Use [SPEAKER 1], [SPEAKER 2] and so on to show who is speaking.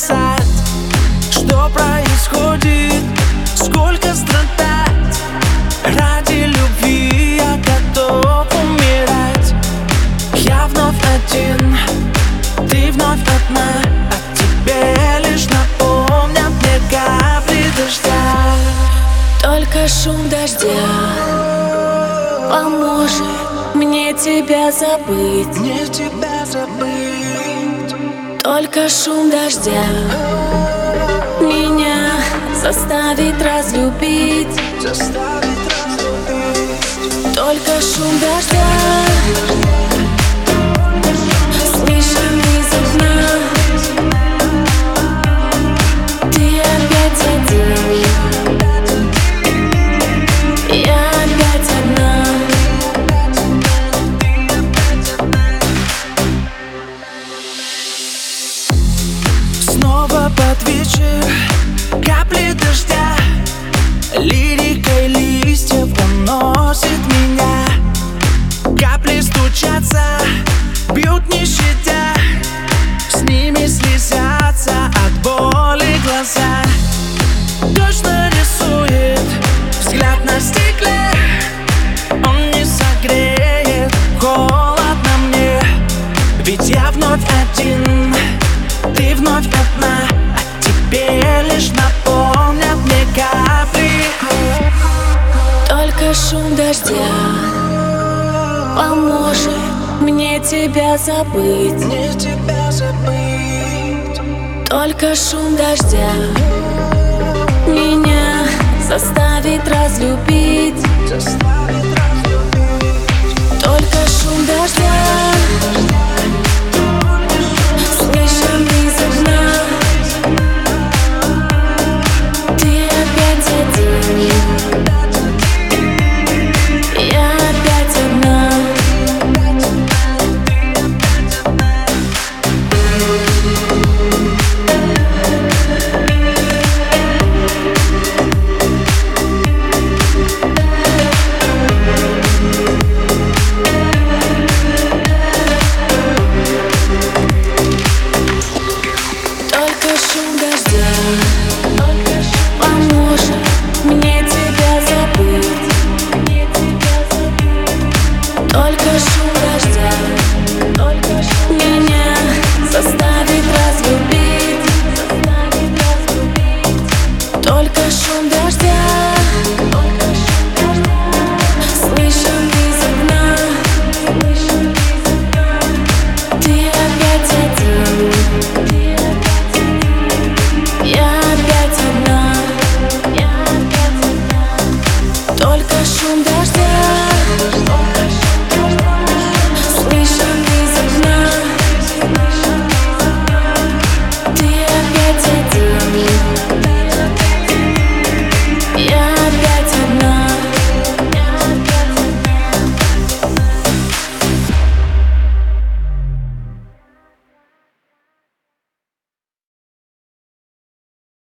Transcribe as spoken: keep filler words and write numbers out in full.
[SPEAKER 1] написать, что происходит, сколько страдать. Ради любви я готов умирать. Я вновь один, ты вновь одна, а тебе лишь напомнят мне капли дождя.
[SPEAKER 2] Только шум дождя поможет мне тебя забыть.
[SPEAKER 1] Мне тебя забыть.
[SPEAKER 2] Только шум дождя меня заставит разлюбить.
[SPEAKER 1] Заставит разлюбить.
[SPEAKER 2] Только шум дождя слышен из окна. Ты опять один, я опять одна.
[SPEAKER 1] Снова под вечер капли дождя, лирикой листьев уносит меня. Капли стучатся, бьют не щадя, с ними слезятся от боли глаза. Дождь нарисует взгляд на стекле, он не согреет, холодно мне. Ведь я вновь один, ты вновь одна, а тебе лишь напомнят мне капли.
[SPEAKER 2] Только шум дождя поможет мне тебя забыть.
[SPEAKER 1] Мне тебя забыть.
[SPEAKER 2] Только шум дождя меня заставит разлюбить.
[SPEAKER 1] Заставит разлюбить.
[SPEAKER 2] Только шум дождя слышен из окна. Ты опять один, я опять одна. Только шум дождя поможет мне тебя забыть. Только шум дождя меня заставит разлюбить. Только шум дождя слышен из окна. Ты опять один, я опять одна. Только шум дождя